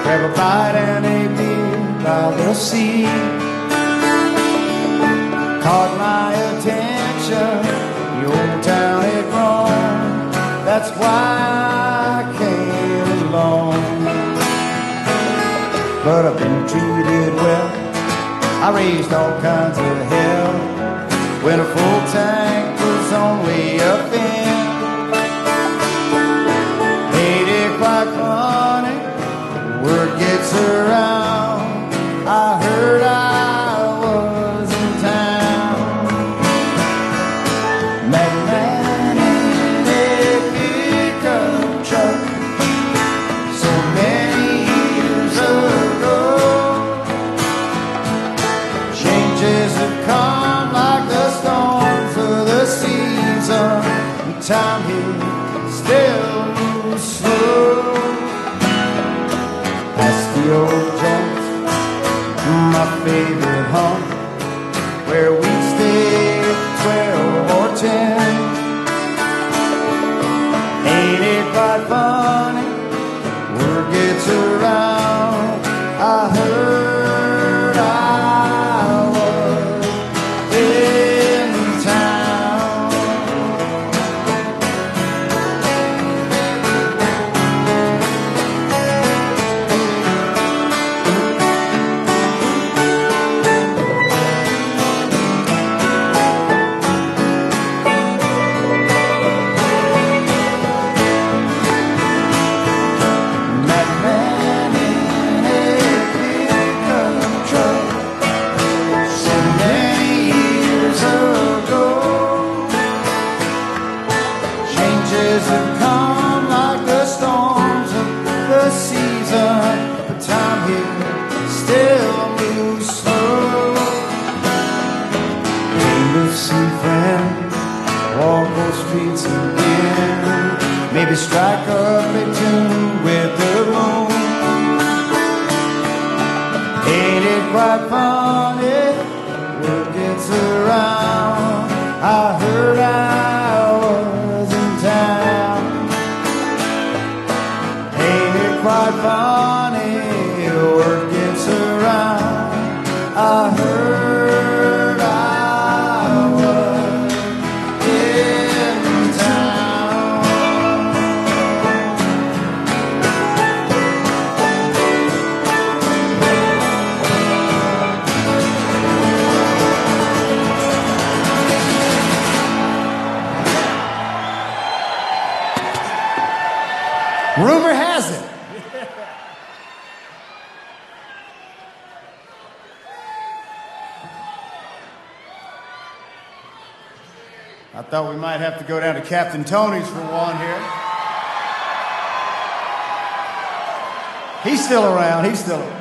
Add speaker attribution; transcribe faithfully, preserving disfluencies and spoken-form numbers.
Speaker 1: grab a bite and a beer by the sea. Caught my attention, the old town had grown. That's why I came along. But I've been treated well. I raised all kinds of hell when a full tank was only a fin. Ain't it quite funny? Word gets around. I heard I was in town. Madman in a pickup truck so many years ago. Changes have come like the storms of the season, and time here still moves slow. Past the old joint, my favorite home, where we'd stay at twelve or ten. Ain't it quite funny? Word gets around. I heard I was in town. Madman in a pickup truck so many years ago. Changes have come like the storms of the season, but time here still moves slow. Came to see friends, walk those streets again, maybe strike up a tune with the moon. Ain't it quite funny? Word gets around. I heard I was in town. Ain't it quite funny? Word gets around. I heard I was in town. Rumor has it. I thought we might have to go down to Captain Tony's for one here. He's still around. He's still around.